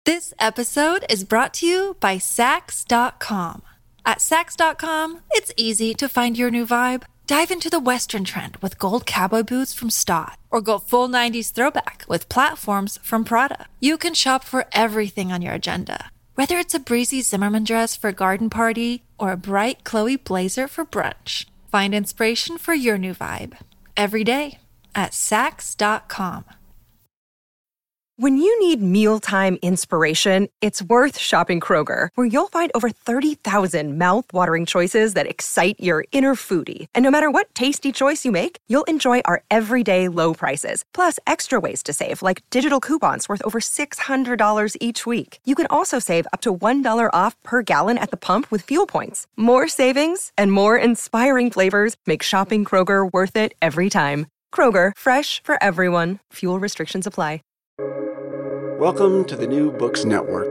This episode is brought to you by Saks.com. At Saks.com, it's easy to find your new vibe. Dive into the Western trend with gold cowboy boots from Staud, or go full 90s throwback with platforms from Prada. You can shop for everything on your agenda, whether it's a breezy Zimmermann dress for a garden party or a bright Chloe blazer for brunch. Find inspiration for your new vibe every day at Saks.com. When you need mealtime inspiration, it's worth shopping Kroger, where you'll find over 30,000 mouth-watering choices that excite your inner foodie. And no matter what tasty choice you make, you'll enjoy our everyday low prices, plus extra ways to save, like digital coupons worth over $600 each week. You can also save up to $1 off per gallon at the pump with fuel points. More savings and more inspiring flavors make shopping Kroger worth it every time. Kroger, fresh for everyone. Fuel restrictions apply. Welcome to the New Books Network.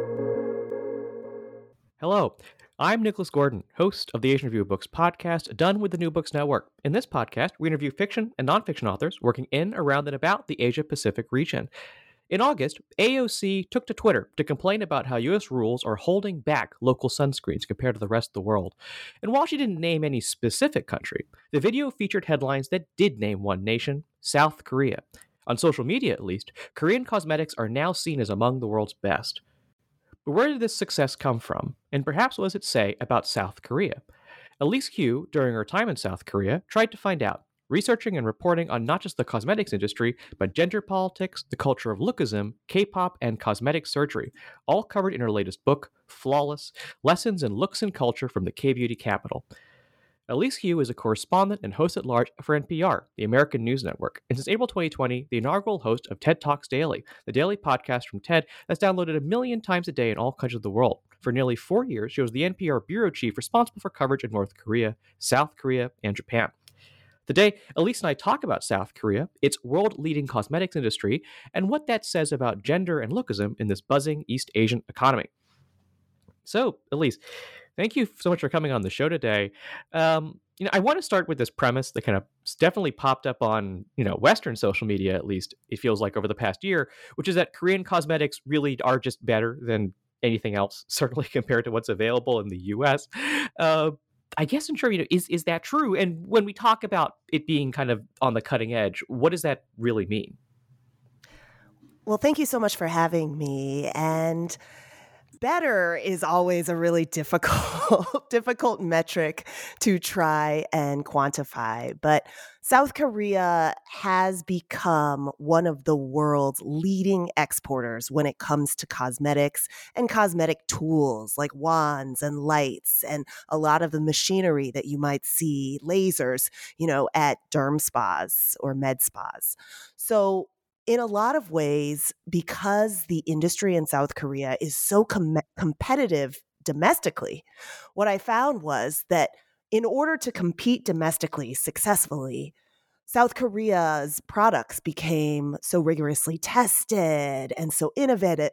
Hello, I'm Nicholas Gordon, host of the Asian Review of Books podcast, done with the New Books Network. In this podcast, we interview fiction and nonfiction authors working in, around, and about the Asia-Pacific region. In August, AOC took to Twitter to complain about how U.S. rules are holding back local sunscreens compared to the rest of the world. And while she didn't name any specific country, the video featured headlines that did name one nation, South Korea. On social media, at least, Korean cosmetics are now seen as among the world's best. But where did this success come from? And perhaps what does it say about South Korea? Elise Hu, during her time in South Korea, tried to find out, researching and reporting on not just the cosmetics industry, but gender politics, the culture of lookism, K-pop, and cosmetic surgery, all covered in her latest book, Flawless: Lessons in Looks and Culture from the K-Beauty Capital. Elise Hu is a correspondent and host at large for NPR, the American News Network, and since April 2020, the inaugural host of TED Talks Daily, the daily podcast from TED that's downloaded 1 million times a day in all countries of the world. For nearly 4 years, she was the NPR bureau chief responsible for coverage in North Korea, South Korea, and Japan. Today, Elise and I talk about South Korea, its world-leading cosmetics industry, and what that says about gender and lookism in this buzzing East Asian economy. So, Elise, thank you so much for coming on the show today. I want to start with this premise that kind of definitely popped up on, Western social media, at least it feels like over the past year, which is that Korean cosmetics really are just better than anything else, certainly compared to what's available in the U.S. I guess I'm sure, is that true? And when we talk about it being kind of on the cutting edge, what does that really mean? Well, thank you so much for having me. And better is always a really difficult metric to try and quantify. But South Korea has become one of the world's leading exporters when it comes to cosmetics and cosmetic tools like wands and lights and a lot of the machinery that you might see, lasers, at derm spas or med spas. So in a lot of ways, because the industry in South Korea is so competitive domestically, what I found was that in order to compete domestically successfully, South Korea's products became so rigorously tested and so innovative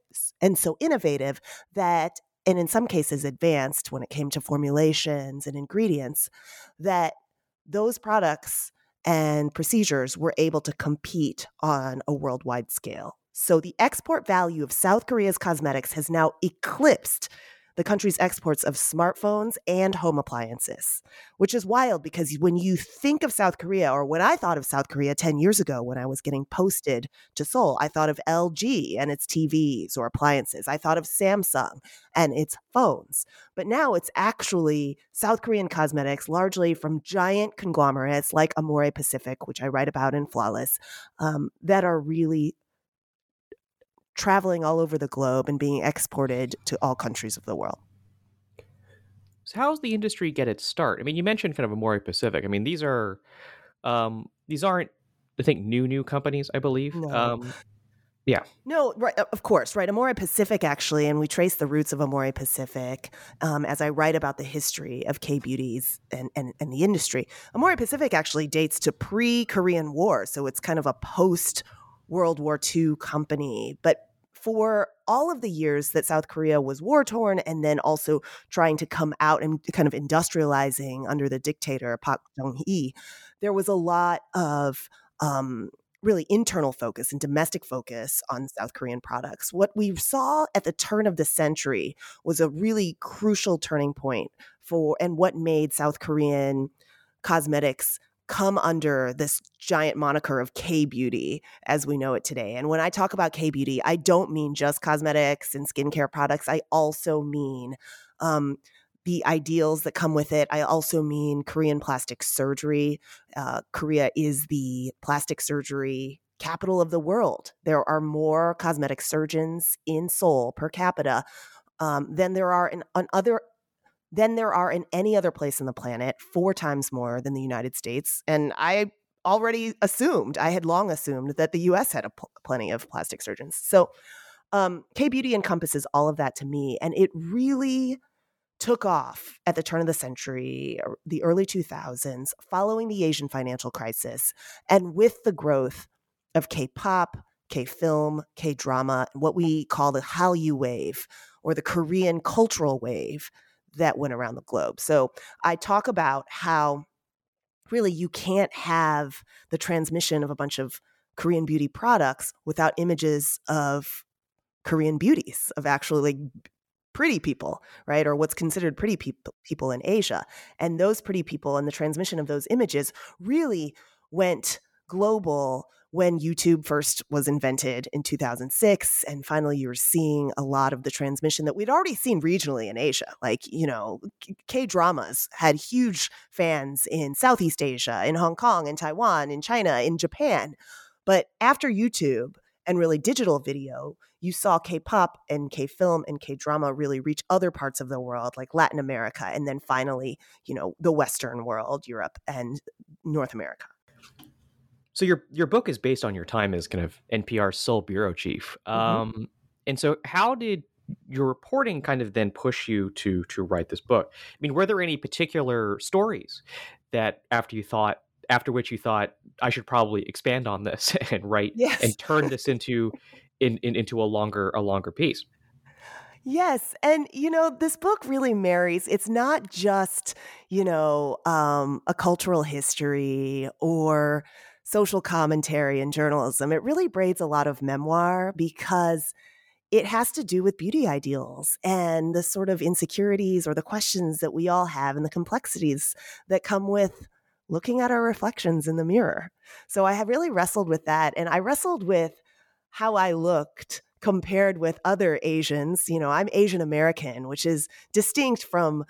that, and in some cases advanced when it came to formulations and ingredients, that those products and procedures were able to compete on a worldwide scale. So the export value of South Korea's cosmetics has now eclipsed the country's exports of smartphones and home appliances, which is wild because when you think of South Korea, or when I thought of South Korea 10 years ago when I was getting posted to Seoul, I thought of LG and its TVs or appliances. I thought of Samsung and its phones. But now it's actually South Korean cosmetics, largely from giant conglomerates like Amore Pacific, which I write about in Flawless, that are really traveling all over the globe and being exported to all countries of the world. So how does the industry get its start? I mean, you mentioned kind of Amore Pacific. I mean, these aren't, I think, new companies, I believe. No. Yeah. No, right, of course, right. Amore Pacific, actually, and we trace the roots of Amore Pacific as I write about the history of K-beauties and the industry. Amore Pacific actually dates to pre-Korean War, so it's kind of a post-World War II company. But for all of the years that South Korea was war-torn and then also trying to come out and kind of industrializing under the dictator Park Chung-hee, there was a lot of really internal focus and domestic focus on South Korean products. What we saw at the turn of the century was a really crucial turning point and what made South Korean cosmetics come under this giant moniker of K-beauty as we know it today. And when I talk about K-beauty, I don't mean just cosmetics and skincare products. I also mean the ideals that come with it. I also mean Korean plastic surgery. Korea is the plastic surgery capital of the world. There are more cosmetic surgeons in Seoul per capita than there are in any other place on the planet, 4 times more than the United States. And I had long assumed that the US had plenty of plastic surgeons. So K-beauty encompasses all of that to me. And it really took off at the turn of the century, or the early 2000s, following the Asian financial crisis, and with the growth of K-pop, K-film, K-drama, what we call the Hallyu wave, or the Korean cultural wave that went around the globe. So I talk about how really you can't have the transmission of a bunch of Korean beauty products without images of Korean beauties, of actually pretty people, right? Or what's considered pretty people in Asia. And those pretty people and the transmission of those images really went global when YouTube first was invented in 2006. And finally, you're seeing a lot of the transmission that we'd already seen regionally in Asia. Like, K-dramas had huge fans in Southeast Asia, in Hong Kong, in Taiwan, in China, in Japan. But after YouTube and really digital video, you saw K-pop and K-film and K-drama really reach other parts of the world, like Latin America, and then finally, the Western world, Europe and North America. So your book is based on your time as kind of NPR's Seoul bureau chief. And so how did your reporting kind of then push you to write this book? I mean, were there any particular stories that after which you thought I should probably expand on this and write and turn this into a longer piece? Yes. And, this book really marries, it's not just, a cultural history or social commentary and journalism. It really braids a lot of memoir because it has to do with beauty ideals and the sort of insecurities or the questions that we all have and the complexities that come with looking at our reflections in the mirror. So I have really wrestled with that. And I wrestled with how I looked compared with other Asians. I'm Asian American, which is distinct from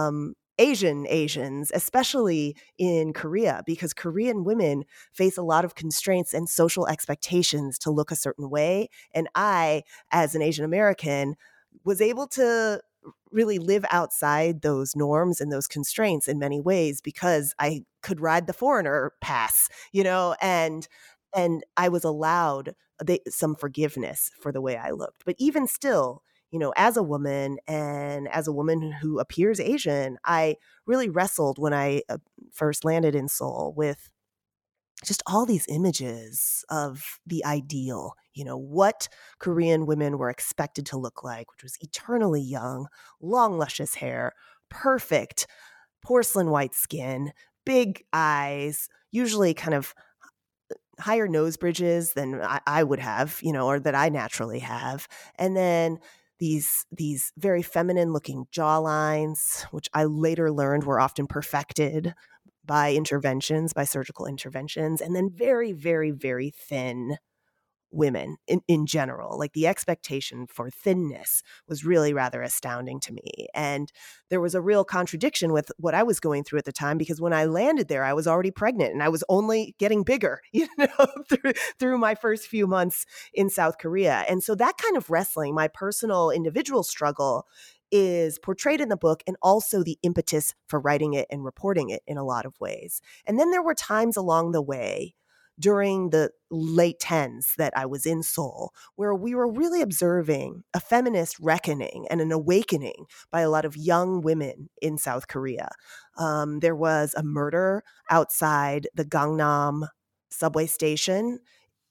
Asians, especially in Korea, because Korean women face a lot of constraints and social expectations to look a certain way. And I, as an Asian American, was able to really live outside those norms and those constraints in many ways because I could ride the foreigner pass, and I was allowed some forgiveness for the way I looked. But even still, as a woman and as a woman who appears Asian, I really wrestled when I first landed in Seoul with just all these images of the ideal, what Korean women were expected to look like, which was eternally young, long, luscious hair, perfect porcelain white skin, big eyes, usually kind of higher nose bridges than I would have, or that I naturally have. And then these very feminine looking jawlines, which I later learned were often perfected by surgical interventions, and then very, very, very thin women in general. Like the expectation for thinness was really rather astounding to me. And there was a real contradiction with what I was going through at the time, because when I landed there, I was already pregnant and I was only getting bigger, through my first few months in South Korea. And so that kind of wrestling, my personal individual struggle, is portrayed in the book, and also the impetus for writing it and reporting it in a lot of ways. And then there were times along the way during the late 10s that I was in Seoul, where we were really observing a feminist reckoning and an awakening by a lot of young women in South Korea. There was a murder outside the Gangnam subway station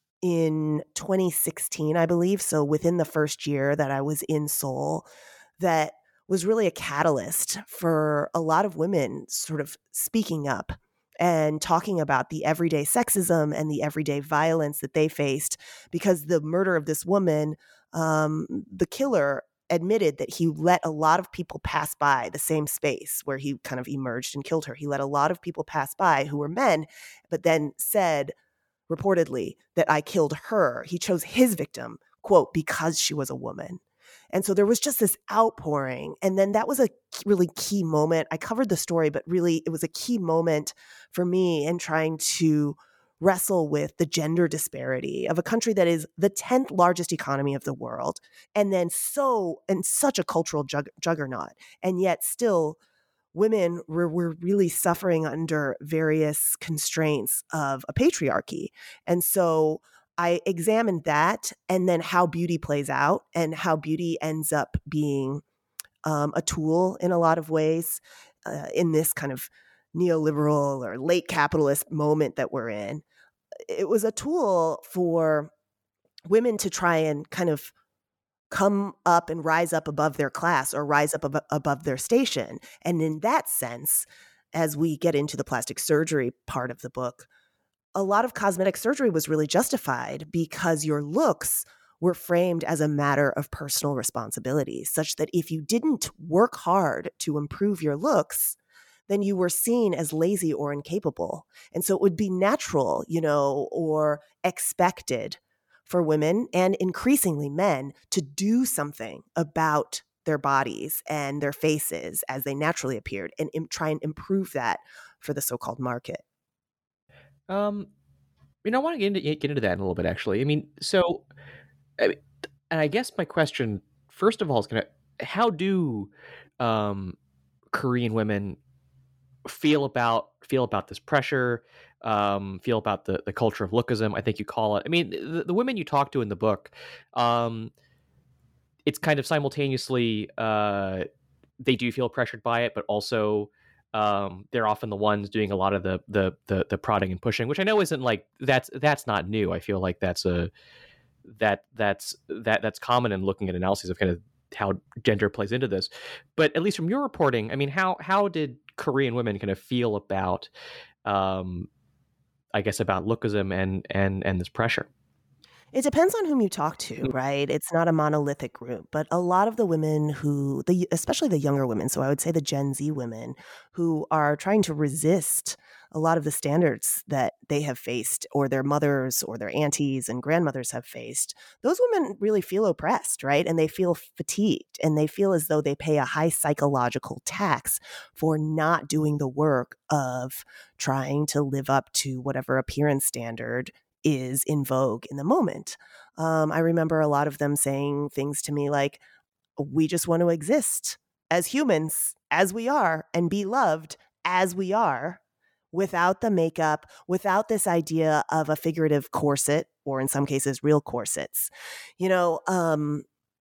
in 2016, I believe. So within the first year that I was in Seoul, that was really a catalyst for a lot of women sort of speaking up and talking about the everyday sexism and the everyday violence that they faced, because the murder of this woman, the killer admitted that he let a lot of people pass by the same space where he kind of emerged and killed her. He let a lot of people pass by who were men, but then said reportedly that I killed her. He chose his victim, quote, because she was a woman. And so there was just this outpouring. And then that was a really key moment. I covered the story, but really it was a key moment for me in trying to wrestle with the gender disparity of a country that is the 10th largest economy of the world, and then such a cultural juggernaut. And yet still women were really suffering under various constraints of a patriarchy. And so I examined that, and then how beauty plays out and how beauty ends up being a tool in a lot of ways in this kind of neoliberal or late capitalist moment that we're in. It was a tool for women to try and kind of come up and rise up above their class or rise up above their station. And in that sense, as we get into the plastic surgery part of the book, a lot of cosmetic surgery was really justified because your looks were framed as a matter of personal responsibility, such that if you didn't work hard to improve your looks, then you were seen as lazy or incapable. And so it would be natural, or expected for women and increasingly men to do something about their bodies and their faces as they naturally appeared and try and improve that for the so-called market. I want to get into that in a little bit, actually. And I guess my question, first of all, is how do Korean women feel about this pressure, feel about the culture of lookism, I think you call it. I mean, the women you talk to in the book, it's kind of simultaneously they do feel pressured by it, but also they're often the ones doing a lot of the prodding and pushing, which I know isn't like that's not new. I feel like that's common in looking at analyses of kind of how gender plays into this. But at least from your reporting, I mean, how did Korean women kind of feel about, I guess, about lookism and this pressure? It depends on whom you talk to, right? It's not a monolithic group, but a lot of the women especially the younger women, so I would say the Gen Z women who are trying to resist a lot of the standards that they have faced, or their mothers or their aunties and grandmothers have faced, those women really feel oppressed, right? And they feel fatigued, and they feel as though they pay a high psychological tax for not doing the work of trying to live up to whatever appearance standard is in vogue in the moment. I remember a lot of them saying things to me like, we just want to exist as humans, as we are, and be loved as we are, without the makeup, without this idea of a figurative corset, or in some cases, real corsets. In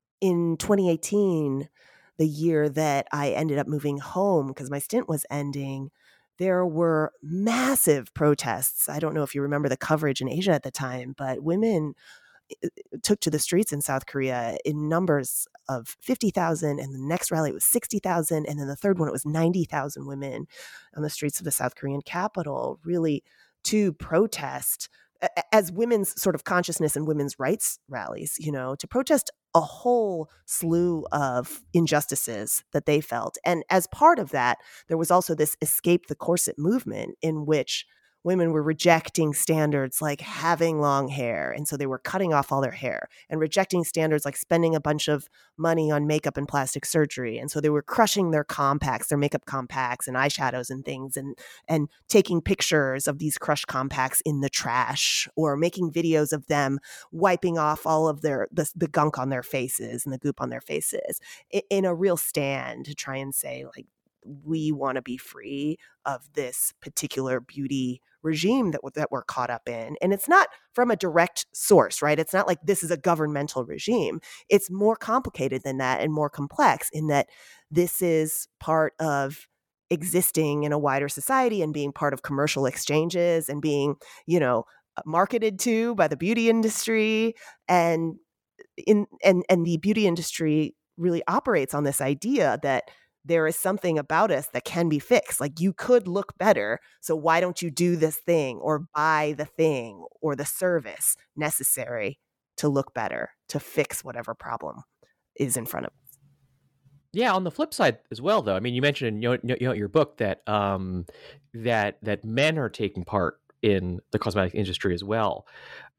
2018, the year that I ended up moving home because my stint was ending, there were massive protests. I don't know if you remember the coverage in Asia at the time, but women took to the streets in South Korea in numbers of 50,000, and the next rally was 60,000, and then the third one, it was 90,000 women on the streets of the South Korean capital, really to protest as women's sort of consciousness and women's rights rallies, to protest a whole slew of injustices that they felt. And as part of that, there was also this escape the corset movement in which women were rejecting standards like having long hair. And so they were cutting off all their hair, and rejecting standards like spending a bunch of money on makeup and plastic surgery. And so they were crushing their compacts, their makeup compacts and eyeshadows and things, and taking pictures of these crushed compacts in the trash, or making videos of them wiping off all of the gunk on their faces and the goop on their faces in a real stand to try and say, like, we want to be free of this particular beauty regime that we're caught up in. And it's not from a direct source, right? It's not like this is a governmental regime. It's more complicated than that, and more complex in that this is part of existing in a wider society and being part of commercial exchanges and being, marketed to by the beauty industry. And the beauty industry really operates on this idea that there is something about us that can be fixed. Like, you could look better. So why don't you do this thing or buy the thing or the service necessary to look better, to fix whatever problem is in front of us? Yeah, on the flip side as well, though, I mean, you mentioned in your book that that men are taking part in the cosmetic industry as well.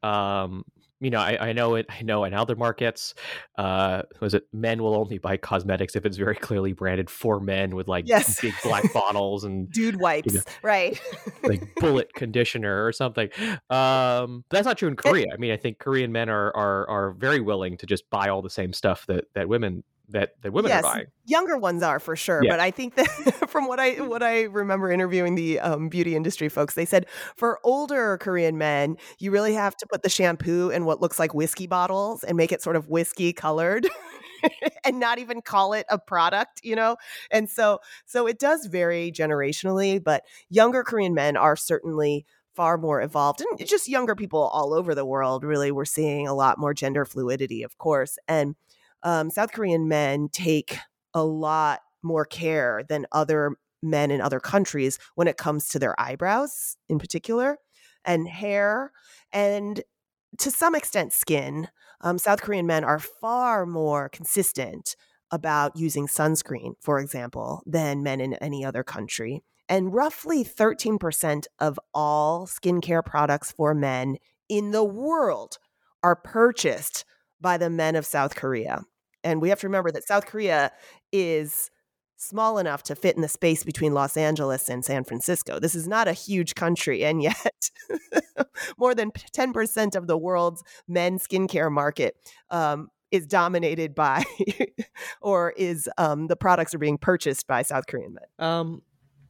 I know it. I know in other markets, was it men will only buy cosmetics if it's very clearly branded for men with like Yes. big black bottles and Dude wipes, right? like bullet conditioner or something. But that's not true in Korea. I mean, I think Korean men are very willing to just buy all the same stuff that women women are buying. Younger ones are for sure. Yeah. But I think that from what I remember interviewing the beauty industry folks, they said for older Korean men, you really have to put the shampoo in what looks like whiskey bottles and make it sort of whiskey colored and not even call it a product, And so it does vary generationally, but younger Korean men are certainly far more evolved, and just younger people all over the world. Really, we're seeing a lot more gender fluidity, of course. And South Korean men take a lot more care than other men in other countries when it comes to their eyebrows in particular, and hair, and to some extent skin. South Korean men are far more consistent about using sunscreen, for example, than men in any other country. And roughly 13% of all skincare products for men in the world are purchased by the men of South Korea. And we have to remember that South Korea is small enough to fit in the space between Los Angeles and San Francisco. This is not a huge country, and yet more than 10% of the world's men's skincare market is dominated by or is the products are being purchased by South Korean men.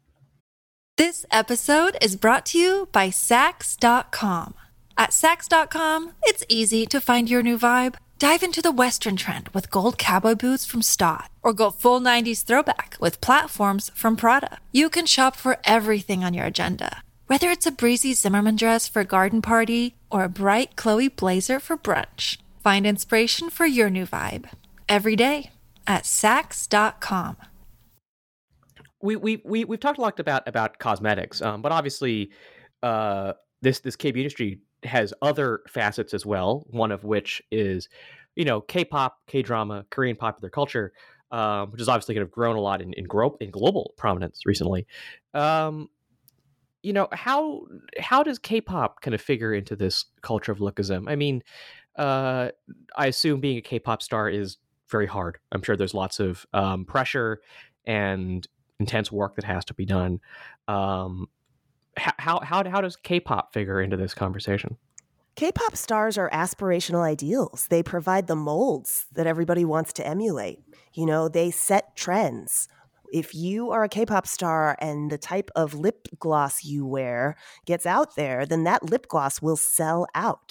This episode is brought to you by Saks.com. At Saks.com, it's easy to find your new vibe. Dive into the Western trend with gold cowboy boots from Stott, or go full 90s throwback with platforms from Prada. You can shop for everything on your agenda, whether it's a breezy Zimmermann dress for a garden party or a bright Chloe blazer for brunch. Find inspiration for your new vibe every day at Saks.com. We've talked a lot about cosmetics, but obviously this K-beauty industry has other facets as well. One of which is, K-pop, K-drama, Korean popular culture, which has obviously kind of grown a lot in global prominence recently. How does K-pop kind of figure into this culture of lookism? I mean, I assume being a K-pop star is very hard. I'm sure there's lots of pressure and intense work that has to be done. How does K-pop figure into this conversation? K-pop stars are aspirational ideals. They provide the molds that everybody wants to emulate. They set trends. If you are a K-pop star and the type of lip gloss you wear gets out there, then that lip gloss will sell out.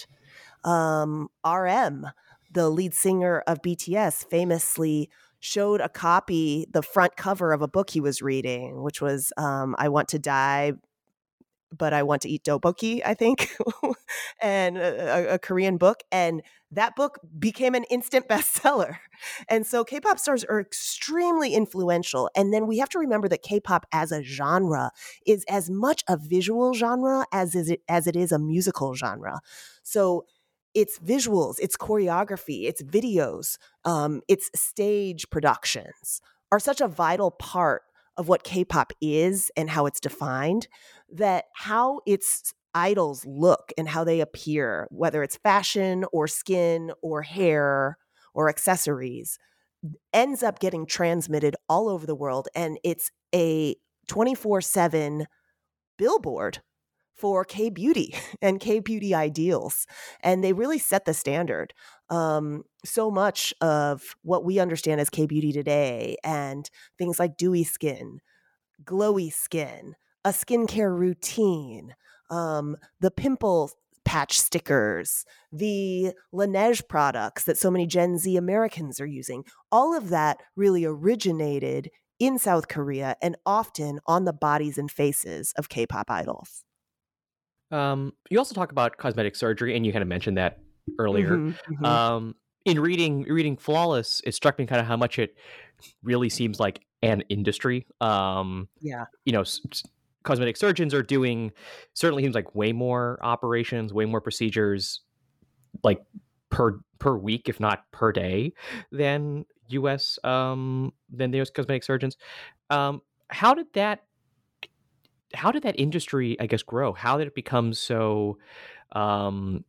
RM, the lead singer of BTS, famously showed a copy, the front cover of a book he was reading, which was I Want to Die, but I Want to Eat Tteokbokki, I think, and a Korean book. And that book became an instant bestseller. And so K-pop stars are extremely influential. And then we have to remember that K-pop as a genre is as much a visual genre as it is a musical genre. So it's visuals, it's choreography, it's videos, it's stage productions are such a vital part of what K-pop is and how it's defined, that how its idols look and how they appear, whether it's fashion or skin or hair or accessories, ends up getting transmitted all over the world. And it's a 24/7 billboard for K-beauty and K-beauty ideals. And they really set the standard. So much of what we understand as K-beauty today, and things like dewy skin, glowy skin, a skincare routine, the pimple patch stickers, the Laneige products that so many Gen Z Americans are using, all of that really originated in South Korea and often on the bodies and faces of K-pop idols. You also talk about cosmetic surgery, and you kind of mentioned that earlier. In reading Flawless, it struck me kind of how much it really seems like an industry. Yeah. Cosmetic surgeons are doing, certainly seems like, way more operations, way more procedures, like per week, if not per day, than the US cosmetic surgeons. Um, how did that industry, I guess, grow? How did it become um,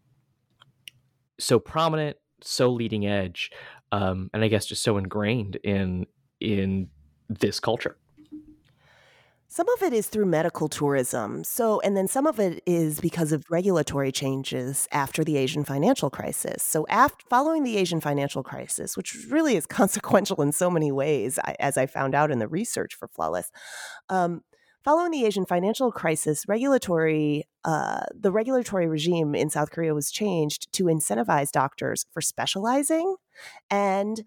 so prominent, so leading edge, and I guess just so ingrained in this culture? Some of it is through medical tourism. And then some of it is because of regulatory changes after the Asian financial crisis. So, following the Asian financial crisis, which really is consequential in so many ways, as I found out in the research for Flawless, um, following the Asian financial crisis, the regulatory regime in South Korea was changed to incentivize doctors for specializing and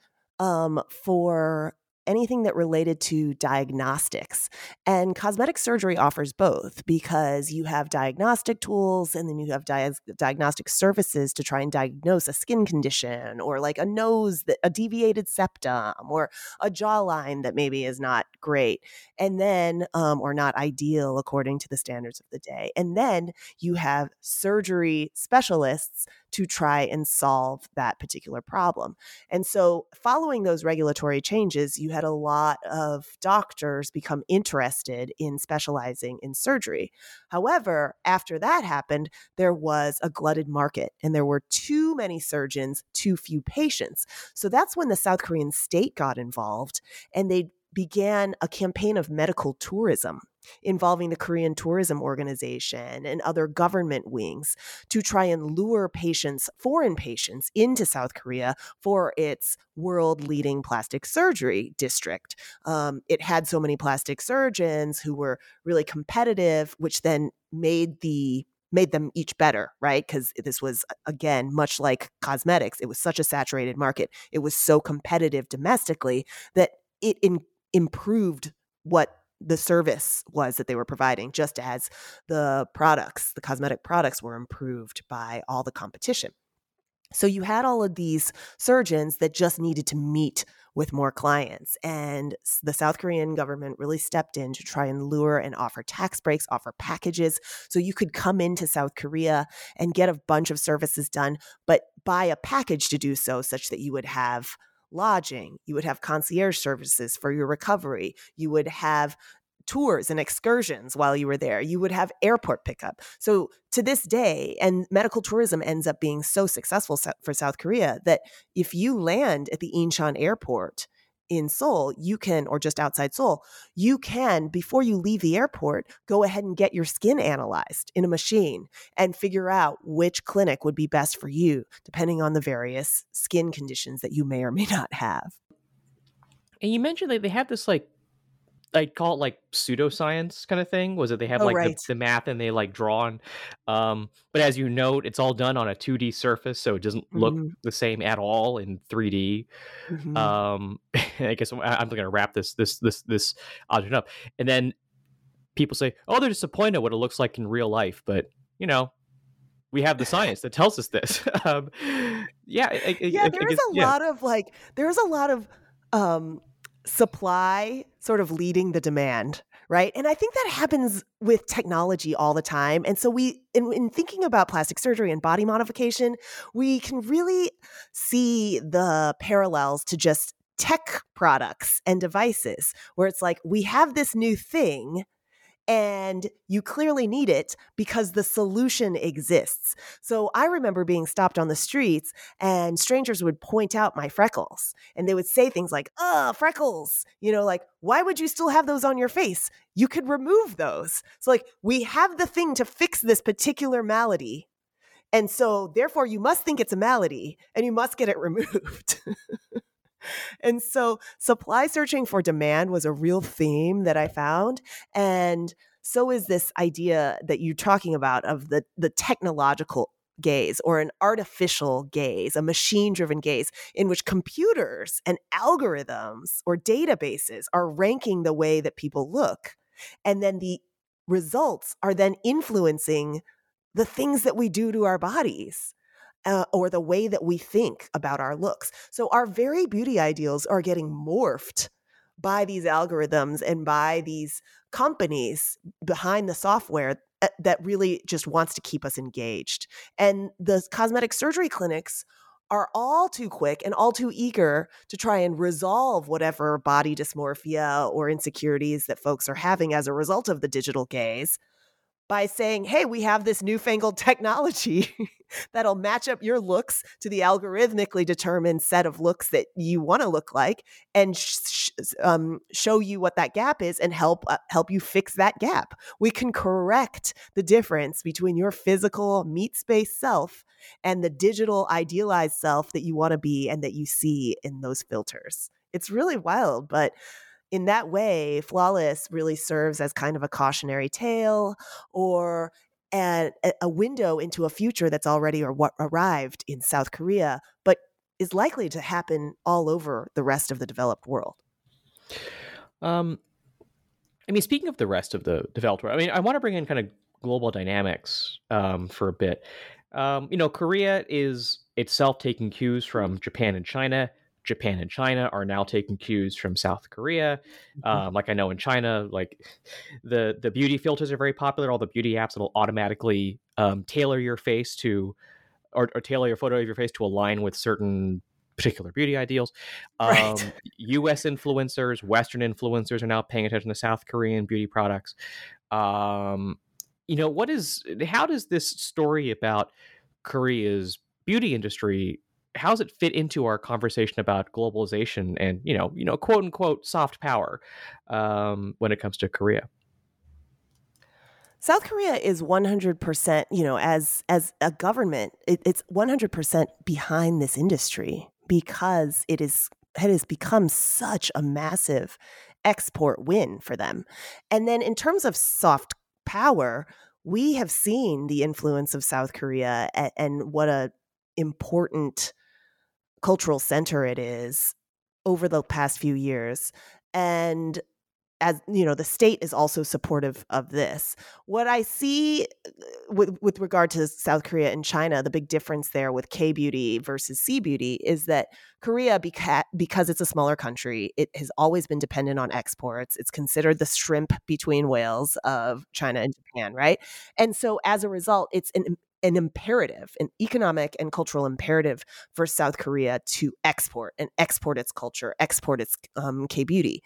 for anything that related to diagnostics. And cosmetic surgery offers both because you have diagnostic tools and then you have diagnostic services to try and diagnose a skin condition or like a deviated septum or a jawline that maybe is not great. And then, or not ideal according to the standards of the day. And then you have surgery specialists to try and solve that particular problem. And so following those regulatory changes, you had a lot of doctors become interested in specializing in surgery. However, after that happened, there was a glutted market and there were too many surgeons, too few patients. So that's when the South Korean state got involved and they began a campaign of medical tourism involving the Korean Tourism Organization and other government wings to try and lure foreign patients into South Korea for its world-leading plastic surgery district. It had so many plastic surgeons who were really competitive, which then made them each better, right? Because this was, again, much like cosmetics. It was such a saturated market. It was so competitive domestically that it improved what the service was that they were providing, just as the cosmetic products were improved by all the competition. So you had all of these surgeons that just needed to meet with more clients. And the South Korean government really stepped in to try and lure and offer tax breaks, offer packages. So you could come into South Korea and get a bunch of services done, but buy a package to do so, such that you would have lodging, you would have concierge services for your recovery, you would have tours and excursions while you were there, you would have airport pickup. So to this day, and medical tourism ends up being so successful for South Korea that if you land at the Incheon airport in Seoul, or just outside Seoul, you can, before you leave the airport, go ahead and get your skin analyzed in a machine and figure out which clinic would be best for you, depending on the various skin conditions that you may or may not have. And you mentioned that they have this, like, I call it like pseudoscience kind of thing. Was it they have right. the math and they like draw on, but as you note, it's all done on a 2D surface, so it doesn't look the same at all in 3D. I guess I'm going to wrap this object up, and then people say, "Oh, they're disappointed what it looks like in real life," but we have the science that tells us this. There's a lot of supply sort of leading the demand, right? And I think that happens with technology all the time. And so in thinking about plastic surgery and body modification, we can really see the parallels to just tech products and devices, where it's like, we have this new thing and you clearly need it because the solution exists. So I remember being stopped on the streets and strangers would point out my freckles and they would say things like, "Oh, freckles, like, why would you still have those on your face? You could remove those." So like, we have the thing to fix this particular malady. And so therefore you must think it's a malady and you must get it removed. And so supply searching for demand was a real theme that I found. And so is this idea that you're talking about of the technological gaze, or an artificial gaze, a machine-driven gaze, in which computers and algorithms or databases are ranking the way that people look. And then the results are then influencing the things that we do to our bodies. Or the way that we think about our looks. So our very beauty ideals are getting morphed by these algorithms and by these companies behind the software that really just wants to keep us engaged. And the cosmetic surgery clinics are all too quick and all too eager to try and resolve whatever body dysmorphia or insecurities that folks are having as a result of the digital gaze by saying, hey, we have this newfangled technology that'll match up your looks to the algorithmically determined set of looks that you want to look like and show you what that gap is and help you fix that gap. We can correct the difference between your physical meat space self and the digital idealized self that you want to be and that you see in those filters. It's really wild, but in that way, Flawless really serves as kind of a cautionary tale or a window into a future that's already arrived in South Korea, but is likely to happen all over the rest of the developed world. I mean, speaking of the rest of the developed world, I mean, I want to bring in kind of global dynamics for a bit. Korea is itself taking cues from Japan and China. Japan and China are now taking cues from South Korea. Like I know in China, like the beauty filters are very popular. All the beauty apps that'll automatically tailor your face to, or tailor your photo of your face to align with certain particular beauty ideals. Right. U.S. influencers, Western influencers are now paying attention to South Korean beauty products. How does this story about Korea's beauty industry, how does it fit into our conversation about globalization and, quote unquote, soft power when it comes to Korea? South Korea is 100%, as a government, it's 100% behind this industry because it has become such a massive export win for them. And then in terms of soft power, we have seen the influence of South Korea and what a important cultural center it is over the past few years. And as you know, the state is also supportive of this. What I see with regard to South Korea and China, the big difference there with K-beauty versus C-beauty is that Korea, because it's a smaller country, it has always been dependent on exports. It's considered the shrimp between whales of China and Japan, right? And so as a result, it's an imperative, an economic and cultural imperative for South Korea to export its culture, export its K-beauty.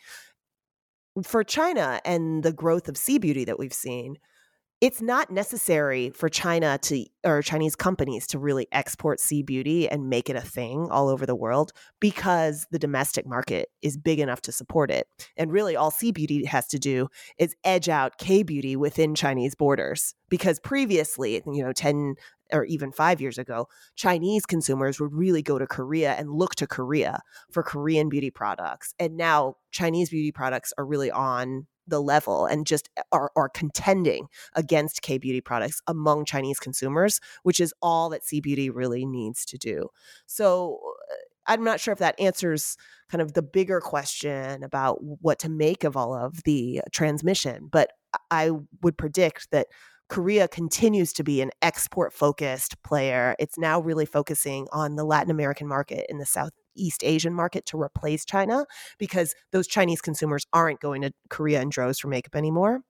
For China and the growth of C-beauty that we've seen, it's not necessary for China or Chinese companies to really export C-beauty and make it a thing all over the world because the domestic market is big enough to support it. And really all C-beauty has to do is edge out K-beauty within Chinese borders, because previously, 10 or even 5 years ago, Chinese consumers would really go to Korea and look to Korea for Korean beauty products. And now Chinese beauty products are really on the level and just are contending against K-beauty products among Chinese consumers, which is all that C-beauty really needs to do. So I'm not sure if that answers kind of the bigger question about what to make of all of the transmission, but I would predict that Korea continues to be an export-focused player. It's now really focusing on the Latin American market and the Southeast Asian market to replace China, because those Chinese consumers aren't going to Korea in droves for makeup anymore.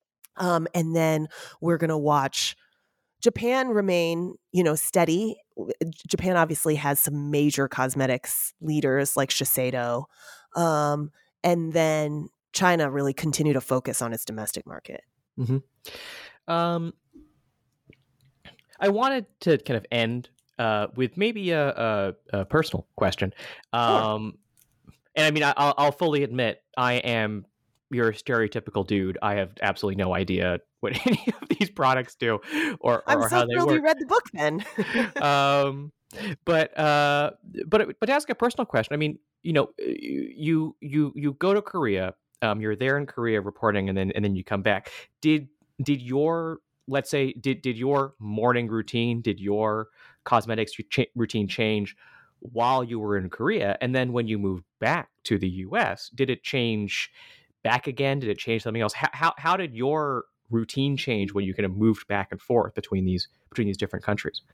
And then we're going to watch Japan remain, steady. Japan obviously has some major cosmetics leaders like Shiseido. And then China really continue to focus on its domestic market. Mm-hmm. I wanted to kind of end with maybe a personal question. Sure. And I mean, I'll fully admit I am your stereotypical dude. I have absolutely no idea what any of these products do or I'm so how they thrilled work. you read the book then. But to ask a personal question, I mean, you go to Korea, you're there in Korea reporting, and then you come back. Did your, let's say, did your morning routine, did your cosmetics routine change while you were in Korea? And then when you moved back to the US, did it change back again? Did it change something else? How did your routine change when you kind of moved back and forth between these different countries?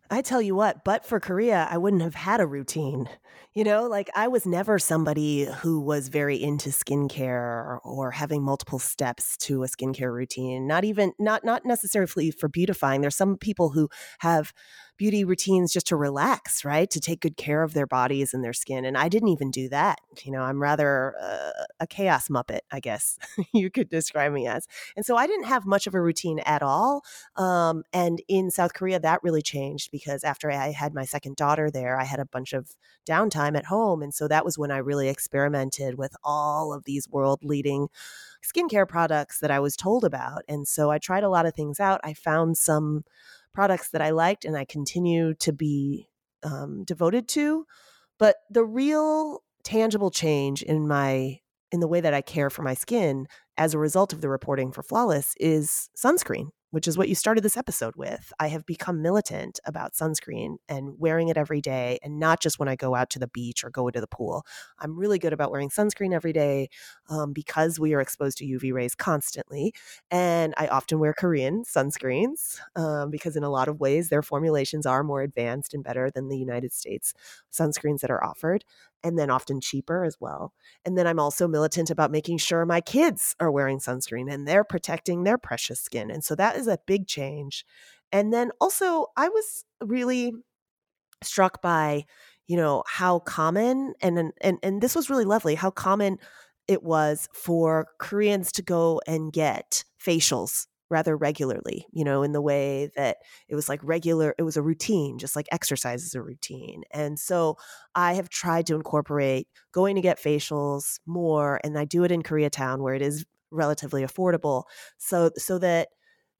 I tell you what, but for Korea, I wouldn't have had a routine. Like I was never somebody who was very into skincare or having multiple steps to a skincare routine. Not necessarily for beautifying. There's some people who have beauty routines just to relax, right? To take good care of their bodies and their skin. And I didn't even do that. I'm rather a chaos muppet, I guess you could describe me as. And so I didn't have much of a routine at all. And in South Korea, that really changed because after I had my second daughter there, I had a bunch of downtime at home. And so that was when I really experimented with all of these world-leading skincare products that I was told about. And so I tried a lot of things out. I found some products that I liked and I continue to be devoted to. But the real tangible change in the way that I care for my skin as a result of the reporting for Flawless is sunscreen, which is what you started this episode with. I have become militant about sunscreen and wearing it every day, and not just when I go out to the beach or go to the pool. I'm really good about wearing sunscreen every day because we are exposed to UV rays constantly. And I often wear Korean sunscreens because in a lot of ways, their formulations are more advanced and better than the United States sunscreens that are offered, and then often cheaper as well. And then I'm also militant about making sure my kids are wearing sunscreen and they're protecting their precious skin. And so that is a big change. And then also I was really struck by, how common and this was really lovely, how common it was for Koreans to go and get facials rather regularly, in the way that it was like it was a routine, just like exercise is a routine. And so I have tried to incorporate going to get facials more, and I do it in Koreatown where it is relatively affordable, so that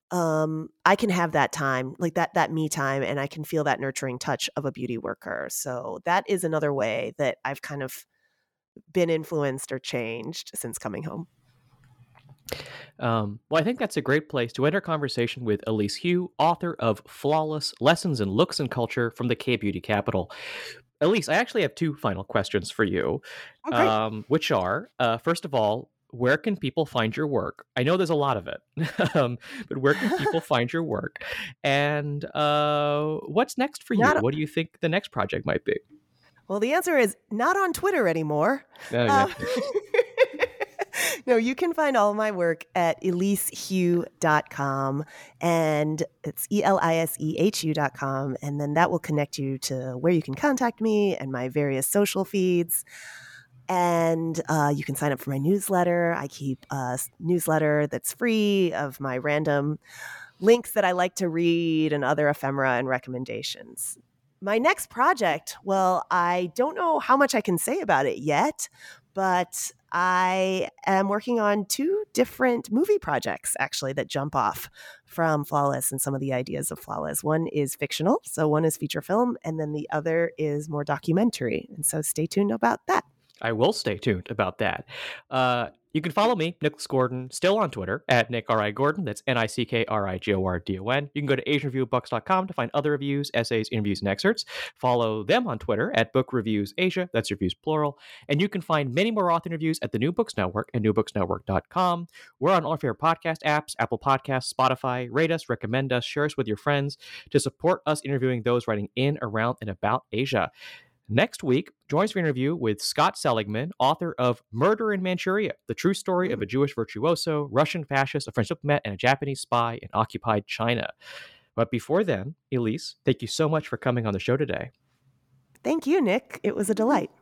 I can have that time, like that me time, and I can feel that nurturing touch of a beauty worker. So that is another way that I've kind of been influenced or changed since coming home. Well, I think that's a great place to enter conversation with Elise Hu, author of Flawless: Lessons in Looks and Culture from the K-Beauty Capital. Elise, I actually have two final questions for you, which are, first of all, where can people find your work? I know there's a lot of it, but where can people find your work? And what's next for you? What do you think the next project might be? Well, the answer is not on Twitter anymore. No, you can find all of my work at elisehu.com, and it's ELISEHU.com, and then that will connect you to where you can contact me and my various social feeds. And you can sign up for my newsletter. I keep a newsletter that's free of my random links that I like to read and other ephemera and recommendations. My next project, well, I don't know how much I can say about it yet, but I am working on two different movie projects, actually, that jump off from Flawless and some of the ideas of Flawless. One is fictional, so one is feature film, and then the other is more documentary. And so stay tuned about that. I will stay tuned about that. You can follow me, Nicholas Gordon, still on Twitter, at Nick R.I. Gordon. That's NickRigordon. You can go to AsianReviewBooks.com to find other reviews, essays, interviews, and excerpts. Follow them on Twitter at Book Reviews Asia. That's reviews plural. And you can find many more author interviews at the New Books Network at newbooksnetwork.com. We're on all of your podcast apps, Apple Podcasts, Spotify. Rate us, recommend us, share us with your friends to support us interviewing those writing in, around, and about Asia. Next week, join us for an interview with Scott Seligman, author of Murder in Manchuria, the true story of a Jewish virtuoso, Russian fascist, a French diplomat, and a Japanese spy in occupied China. But before then, Elise, thank you so much for coming on the show today. Thank you, Nick. It was a delight.